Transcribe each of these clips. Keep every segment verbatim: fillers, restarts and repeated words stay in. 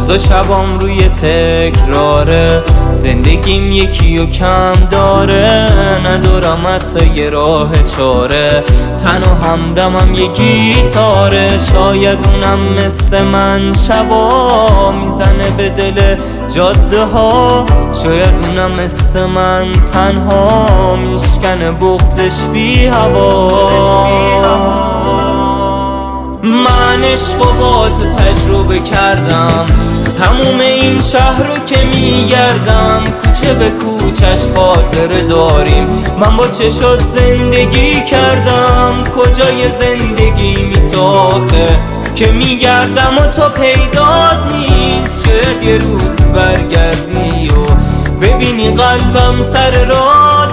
روز و شبام روی تکراره، زندگیم یکی و کم داره، ندارم حتی یه راه چاره، تن و همدمم یه گیتاره، شاید اونم مثل من شبا میزنه به دل جاده ها، شاید اونم مثل من تنها میشکنه بغضش بی هوا. من عشق و با تو تجربه کردم، تموم این شهر رو که میگردم، کوچه به کوچش خاطره داریم، من با چشات زندگی کردم، کجای زندگی میتاخه که میگردم و تو پیدات نیست، شاید یه روز برگردی و ببینی قلبم سر راه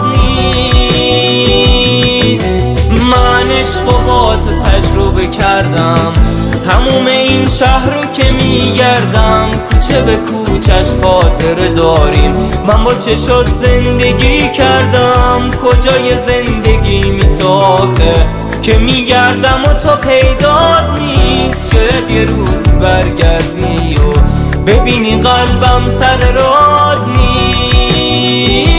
نیست. من عشق و با تو تجربه کردم، تموم این شهر رو که میگردم، کوچه به کوچش خاطره داریم، من با چشات زندگی کردم، کجای زندگی میتاخه که میگردم و تو پیدات نیست، شاید یه روز برگردی و ببینی قلبم سر راه نیست.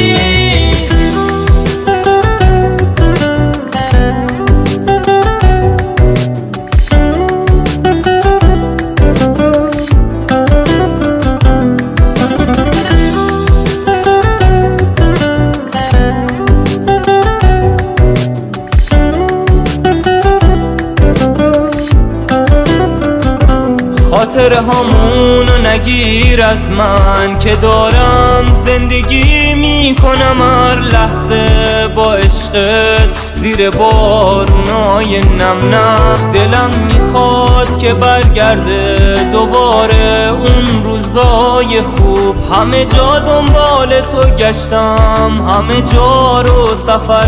خاطره هامونو نگیر از من که دارم زندگی میکنم هر لحظه با عشقت زیر بارونای نم نم، دلم میخواد که برگرده دوباره اون روزای خوب، همه جا دنبال تو گشتم، همه جا رو سفر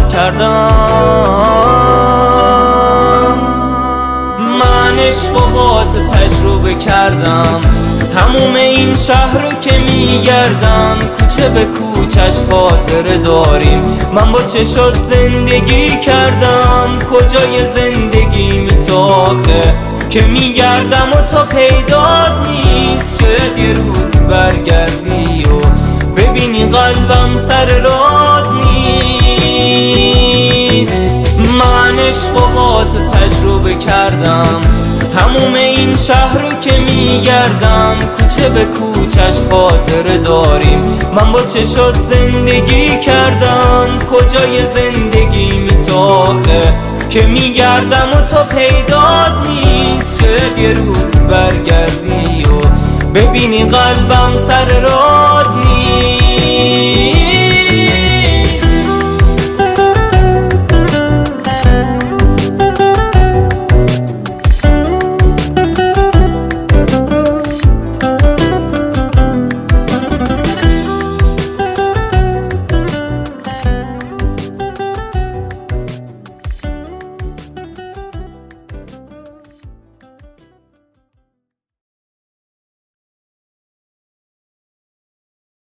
کردم. من عشق و با تو تجربه کردم، تموم این شهر رو که میگردم، کوچه به کوچش خاطره داریم، من با چشات زندگی کردم، کجای زندگی میتاخه که میگردم و تو پیدات نیست، شاید یه روز برگردی و ببینی قلبم سر راه نیست. من عشق و با تو تجربه کردم، تموم این شهر رو که میگردم، کوچه به کوچش خاطره داریم، من با چشات زندگی کردم، کجای زندگی میتاخه که میگردم و تو پیدات نیست، شاید یه روز برگردی و ببینی قلبم سر راه